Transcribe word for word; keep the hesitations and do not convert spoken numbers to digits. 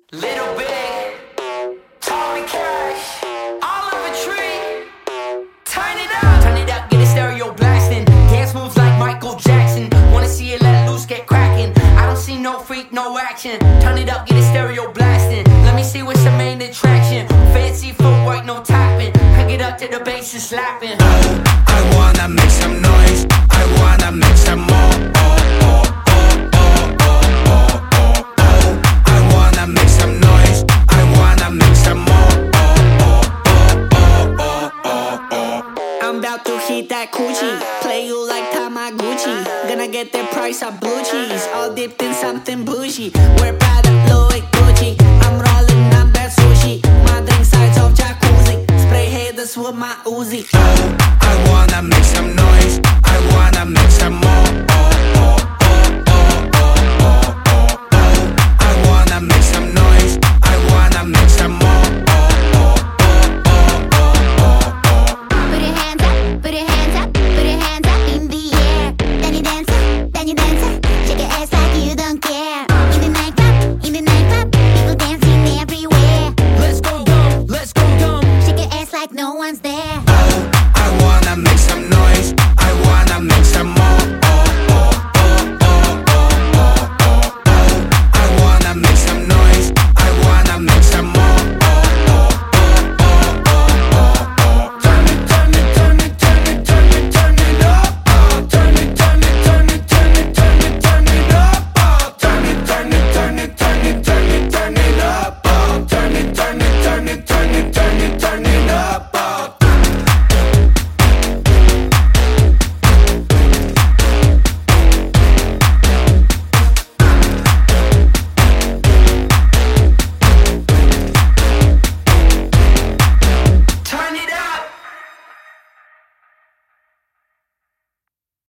Little big, Tommy Cash, Oliver Tree. Turn it up, turn it up, get a stereo blasting. Dance moves like Michael Jackson. Wanna see it let loose, get cracking. I don't see no freak, no action. Turn it up, get a stereo blasting. Let me see what's the main attraction. Fancy footwork, no tapping. Crank it up to the bass and slapping. Oh, I wanna make some noise. I wanna make some more. Oh, oh, oh, oh, oh, oh, oh, oh. I wanna make some noise. I wanna make some more. Oh, oh, oh, oh, oh, oh. I'm about to hit that coochie, play you like Tamaguchi. Gonna get the price of blue cheese, all dipped in something bougie. We're Prada, Louis, Gucci. I'm rolling up that sushi. My drink sides of jacuzzi. Spray haters with my Uzi. Oh, I wanna make some noise. I wanna make some more.